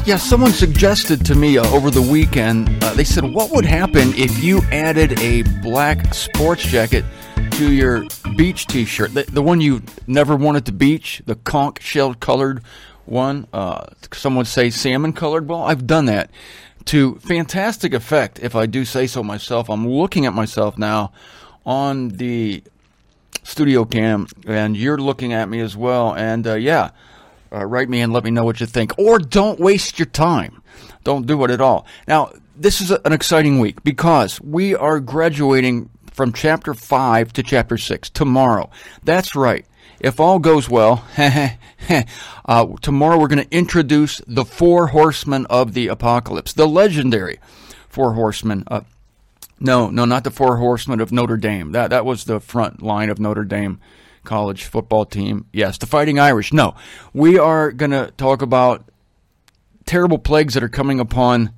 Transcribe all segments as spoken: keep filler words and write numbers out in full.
Yeah, someone suggested to me uh, over the weekend, uh, they said, what would happen if you added a black sports jacket to your beach t-shirt? The, the one you never wanted to beach, the conch shell colored one. Uh, some would say salmon colored. Well, I've done that to fantastic effect, if I do say so myself. I'm looking at myself now on the studio cam, and you're looking at me as well. And uh, yeah, uh, write me and let me know what you think. Or don't waste your time. Don't do it at all. Now, this is a, an exciting week because we are graduating from chapter five to chapter six tomorrow. That's right. If all goes well, uh, tomorrow we're going to introduce the four horsemen of the apocalypse, the legendary four horsemen. Uh, no, no, not the four horsemen of Notre Dame. That that was the front line of Notre Dame college football team. Yes, the Fighting Irish. No, we are going to talk about terrible plagues that are coming upon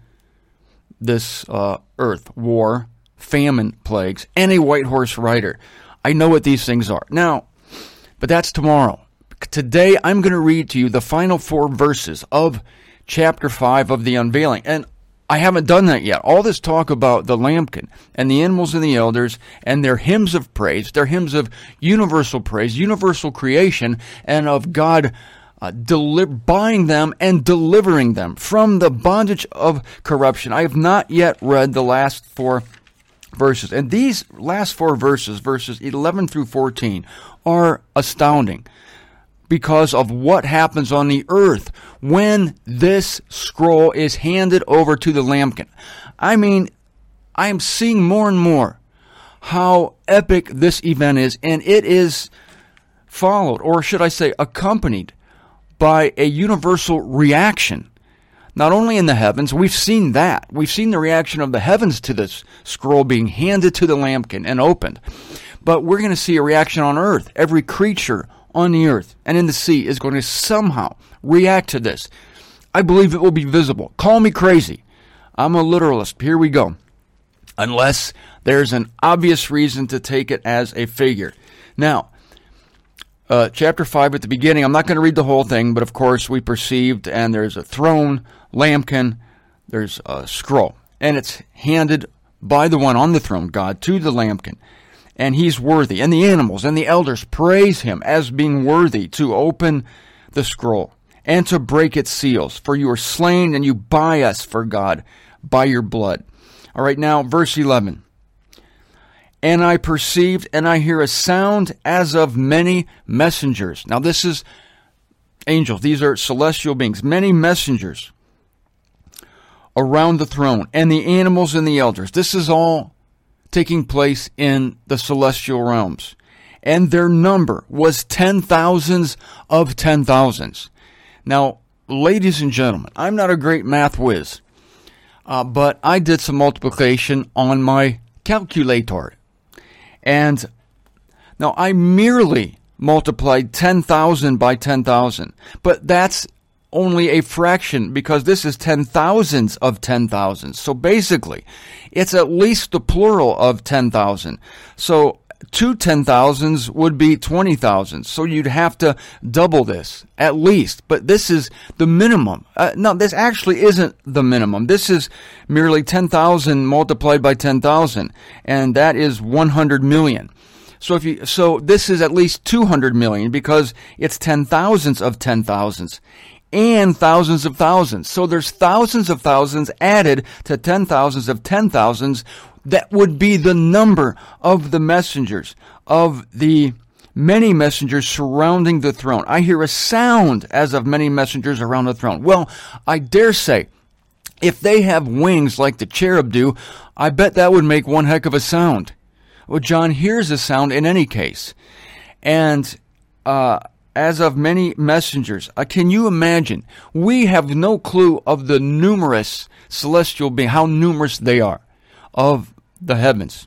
this uh, earth, war, famine plagues, and a white horse rider. I know what these things are. Now, but that's tomorrow. Today, I'm going to read to you the final four verses of chapter five of the unveiling. And I haven't done that yet. All this talk about the lambkin and the animals and the elders and their hymns of praise, their hymns of universal praise, universal creation, and of God uh, deli- buying them and delivering them from the bondage of corruption. I have not yet read the last four verses. And these last four verses, verses eleven through fourteen, are astounding because of what happens on the earth when this scroll is handed over to the lambkin. I mean, I am seeing more and more how epic this event is, and it is followed, or should I say accompanied, by a universal reaction. Not only in the heavens, we've seen that. We've seen the reaction of the heavens to this scroll being handed to the lambkin and opened. But we're going to see a reaction on earth. Every creature on the earth and in the sea is going to somehow react to this. I believe it will be visible. Call me crazy. I'm a literalist. Here we go. Unless there's an obvious reason to take it as a figure. Now, uh, chapter five at the beginning, I'm not going to read the whole thing, but of course we perceived, and there's a throne, lambkin, there's a scroll, and it's handed by the one on the throne, God, to the lambkin. And he's worthy. And the animals and the elders praise him as being worthy to open the scroll and to break its seals. For you are slain and you buy us for God by your blood. All right, now verse eleven. And I perceived and I hear a sound as of many messengers. Now this is angels. These are celestial beings. Many messengers around the throne and the animals and the elders. This is all taking place in the celestial realms. And their number was ten thousands of ten thousands. Now, ladies and gentlemen, I'm not a great math whiz, uh, but I did some multiplication on my calculator. And now I merely multiplied ten thousand by ten thousand, but that's only a fraction because this is ten thousands of ten thousands. So basically, it's at least the plural of ten thousand. So two ten thousands would be twenty thousand. So you'd have to double this at least. But this is the minimum. Uh, no, this actually isn't the minimum. This is merely ten thousand multiplied by ten thousand. And that is one hundred million. So if you, so this is at least two hundred million because it's ten thousands of ten thousands. And thousands of thousands. So there's thousands of thousands added to ten thousands of ten thousands. That would be the number of the messengers, of the many messengers surrounding the throne. I hear a sound as of many messengers around the throne. Well, I dare say, if they have wings like the cherub do, I bet that would make one heck of a sound. Well, John hears a sound in any case. And, uh, as of many messengers. Uh, can you imagine? We have no clue of the numerous celestial beings, how numerous they are, of the heavens.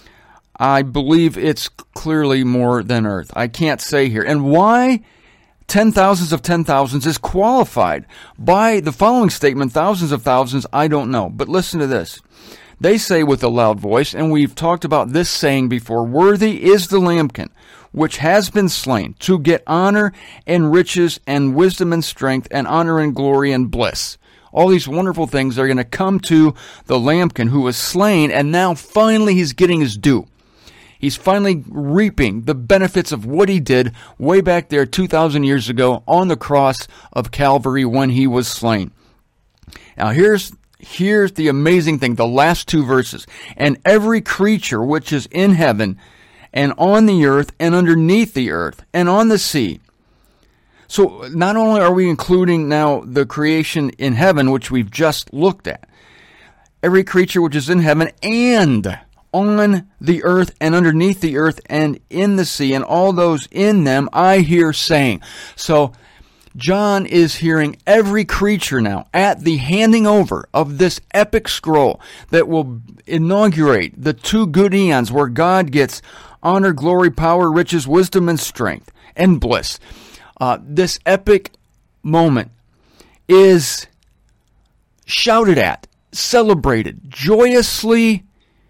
I believe it's clearly more than earth. I can't say here. And why ten thousands of ten thousands is qualified by the following statement, thousands of thousands, I don't know. But listen to this. They say with a loud voice, and we've talked about this saying before, worthy is the lambkin, which has been slain, to get honor and riches and wisdom and strength and honor and glory and bliss. All these wonderful things are going to come to the lambkin who was slain, and now finally he's getting his due. He's finally reaping the benefits of what he did way back there two thousand years ago on the cross of Calvary when he was slain. Now here's here's the amazing thing, the last two verses. And every creature which is in heaven and on the earth and underneath the earth and on the sea. So not only are we including now the creation in heaven, which we've just looked at, every creature which is in heaven and on the earth and underneath the earth and in the sea and all those in them, I hear saying. So John is hearing every creature now at the handing over of this epic scroll that will inaugurate the two good eons where God gets honor, glory, power, riches, wisdom, and strength, and bliss. Uh, this epic moment is shouted at, celebrated, joyously,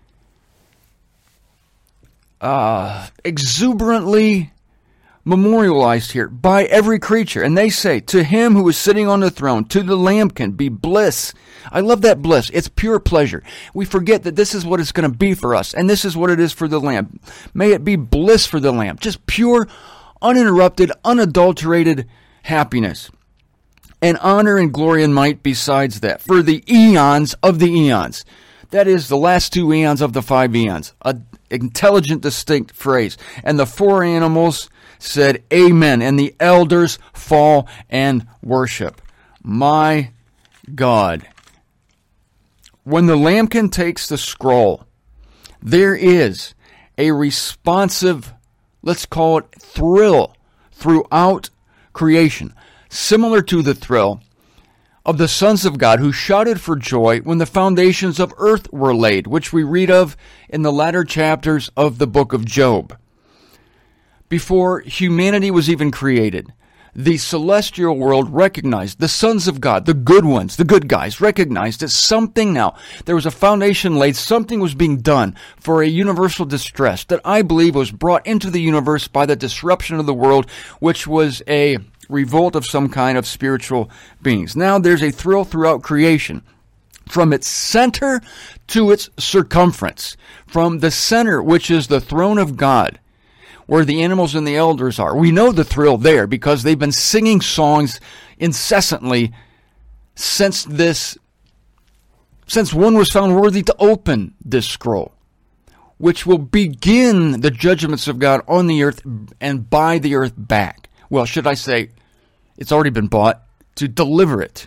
uh, exuberantly memorialized here by every creature. And they say, to him who is sitting on the throne, to the lambkin, be bliss. I love that bliss. It's pure pleasure. We forget that this is what it's going to be for us, and this is what it is for the lamb. May it be bliss for the lamb. Just pure, uninterrupted, unadulterated happiness. And honor and glory and might besides that, for the eons of the eons. That is the last two eons of the five eons. An intelligent, distinct phrase. And the four animals said, Amen. And the elders fall and worship. My God. When the lambkin takes the scroll, there is a responsive, let's call it thrill, throughout creation. Similar to the thrill of the sons of God who shouted for joy when the foundations of earth were laid, which we read of in the latter chapters of the book of Job. Before humanity was even created, the celestial world recognized, the sons of God, the good ones, the good guys, recognized that something now, there was a foundation laid, something was being done for a universal distress that I believe was brought into the universe by the disruption of the world, which was a revolt of some kind of spiritual beings. Now there's a thrill throughout creation, from its center to its circumference, from the center, which is the throne of God, where the animals and the elders are. We know the thrill there because they've been singing songs incessantly since this, since one was found worthy to open this scroll, which will begin the judgments of God on the earth and buy the earth back. Well, should I say, it's already been bought, to deliver it.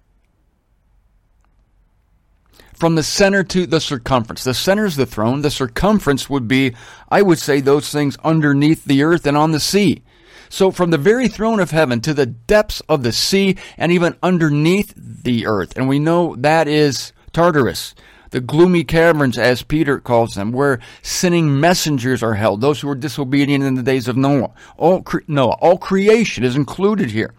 From the center to the circumference. The center is the throne. The circumference would be, I would say, those things underneath the earth and on the sea. So from the very throne of heaven to the depths of the sea and even underneath the earth. And we know that is Tartarus, the gloomy caverns, as Peter calls them, where sinning messengers are held, those who were disobedient in the days of Noah. All cre- Noah, all creation is included here.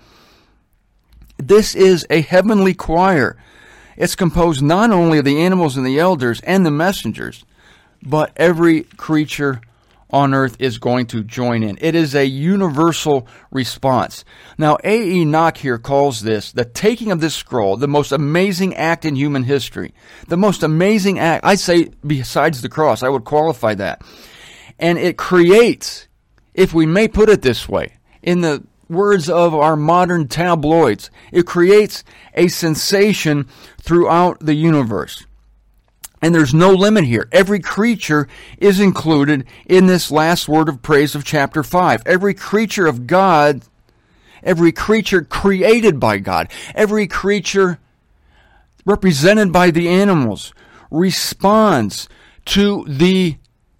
This is a heavenly choir. It's composed not only of the animals and the elders and the messengers, but every creature on earth is going to join in. It is a universal response. Now, A E. Nock here calls this, the taking of this scroll, the most amazing act in human history. The most amazing act, I say, besides the cross, I would qualify that. And it creates, if we may put it this way, in the words of our modern tabloids, it creates a sensation throughout the universe. And there's no limit here. Every creature is included in this last word of praise of chapter five. Every creature of God, every creature created by God, every creature represented by the animals responds to the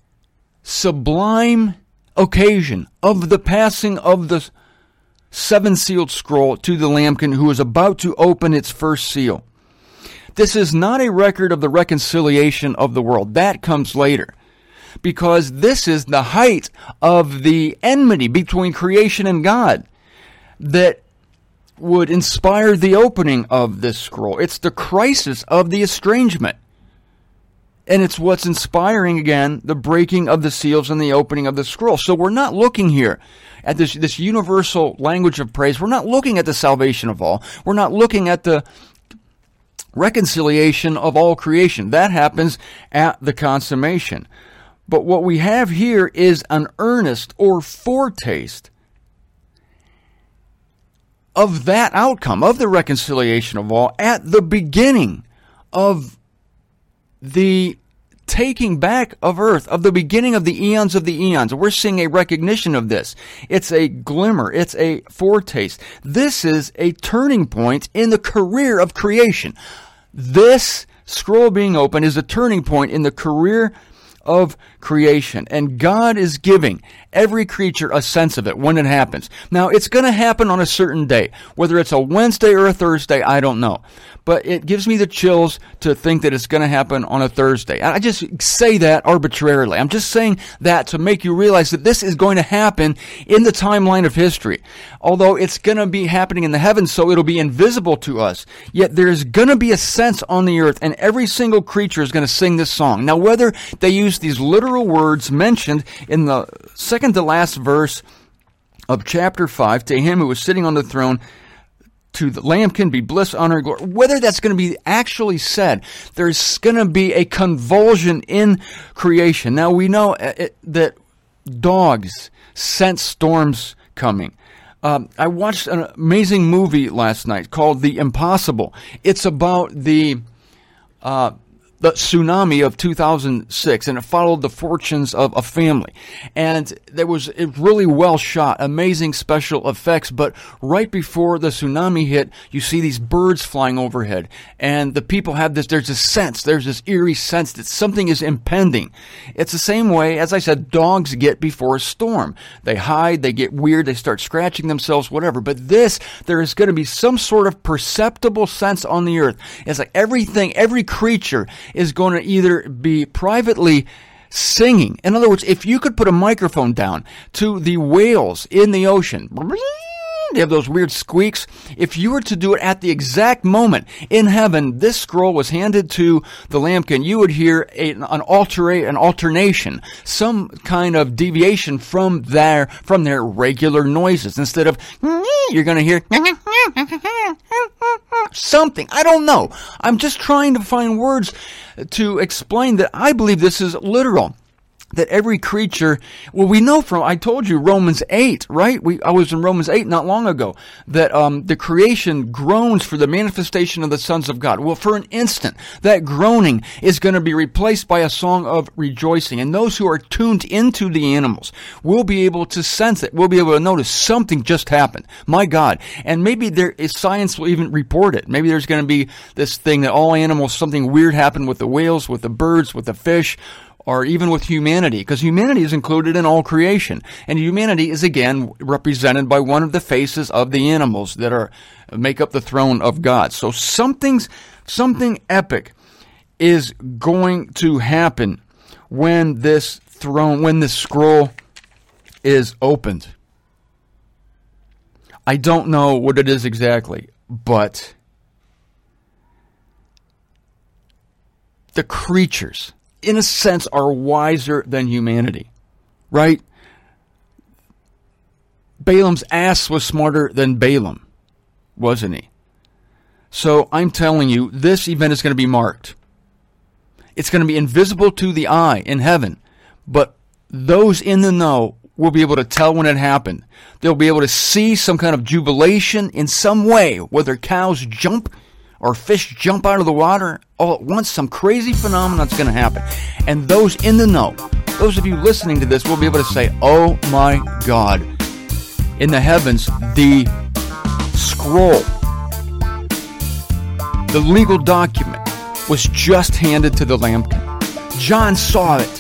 sublime occasion of the passing of the seven-sealed scroll to the lambkin who is about to open its first seal. This is not a record of the reconciliation of the world. That comes later. Because this is the height of the enmity between creation and God that would inspire the opening of this scroll. It's the crisis of the estrangement. And it's what's inspiring, again, the breaking of the seals and the opening of the scroll. So we're not looking here at this, this universal language of praise. We're not looking at the salvation of all. We're not looking at the reconciliation of all creation. That happens at the consummation. But what we have here is an earnest or foretaste of that outcome, of the reconciliation of all, at the beginning of the taking back of earth, of the beginning of the eons of the eons. We're seeing a recognition of this. It's a glimmer. It's a foretaste. This is a turning point in the career of creation. This scroll being opened is a turning point in the career of creation. And God is giving every creature a sense of it when it happens. Now, it's going to happen on a certain day. Whether it's a Wednesday or a Thursday, I don't know. But it gives me the chills to think that it's going to happen on a Thursday. I just say that arbitrarily. I'm just saying that to make you realize that this is going to happen in the timeline of history. Although it's going to be happening in the heavens, so it'll be invisible to us. Yet there's going to be a sense on the earth, and every single creature is going to sing this song. Now, whether they use these literal words mentioned in the second to last verse of chapter five, to him who was sitting on the throne, to the Lamb can be bliss, honor, and glory. Whether that's going to be actually said, there's going to be a convulsion in creation. Now, we know it, that dogs sense storms coming. Um, I watched an amazing movie last night called The Impossible. It's about the uh, the tsunami of two thousand six, and it followed the fortunes of a family. And there was it really well shot, amazing special effects, but right before the tsunami hit, you see these birds flying overhead, and the people have this, there's this sense, there's this eerie sense that something is impending. It's the same way, as I said, dogs get before a storm. They hide, they get weird, they start scratching themselves, whatever. But this, there is going to be some sort of perceptible sense on the earth. It's like everything, every creature is going to either be privately singing. In other words, if you could put a microphone down to the whales in the ocean, they have those weird squeaks. If you were to do it at the exact moment in heaven, this scroll was handed to the Lambkin, you would hear a, an alterate, an alternation, some kind of deviation from their from their regular noises. Instead of you're going to hear something. I don't know. I'm just trying to find words to explain that I believe this is literal. That every creature, well, we know from, I told you, Romans eight, right? We, I was in Romans eight not long ago, that um, the creation groans for the manifestation of the sons of God. Well, for an instant, that groaning is going to be replaced by a song of rejoicing. And those who are tuned into the animals will be able to sense it. We'll be able to notice something just happened. My God. And maybe there is, science will even report it. Maybe there's going to be this thing that all animals, something weird happened with the whales, with the birds, with the fish, or even with humanity, because humanity is included in all creation. And humanity is again represented by one of the faces of the animals that are make up the throne of God. So something's something epic is going to happen when this throne, when this scroll is opened. I don't know what it is exactly, but the creatures, in a sense, are wiser than humanity, right? Balaam's ass was smarter than Balaam, wasn't he? So I'm telling you, this event is going to be marked. It's going to be invisible to the eye in heaven, but those in the know will be able to tell when it happened. They'll be able to see some kind of jubilation in some way, whether cows jump or fish jump out of the water all at once. Some crazy phenomenon is going to happen. And those in the know, those of you listening to this, will be able to say, oh my God, in the heavens, the scroll, the legal document, was just handed to the Lambkin. John saw it.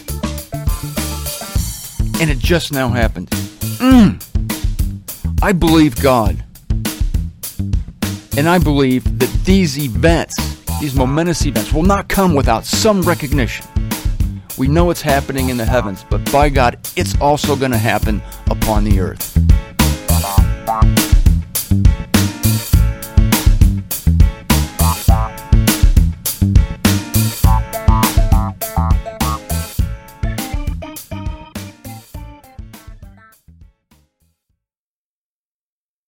And it just now happened. Mm. I believe God. And I believe that these events, these momentous events, will not come without some recognition. We know it's happening in the heavens, but by God, it's also going to happen upon the earth.